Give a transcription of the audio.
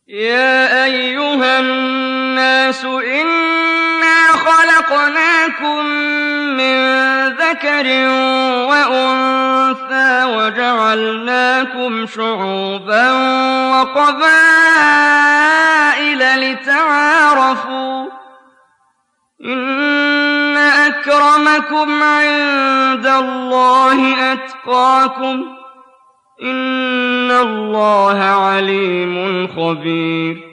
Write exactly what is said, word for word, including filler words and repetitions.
يَا أَيُّهَا النَّاسُ إِنَّا خَلَقْنَاكُم مِّن ذَكَرٍ وَأُنثَىٰ وَجَعَلْنَاكُمْ شُعُوبًا وَقَبَائِلَ لِتَعَارَفُوا ۚ إِنَّ أَكْرَمَكُمْ عِندَ اللَّهِ أَتْقَاكُمْ ۚ إِنَّ اللَّهَ عَلِيمٌ خَبِيرٌ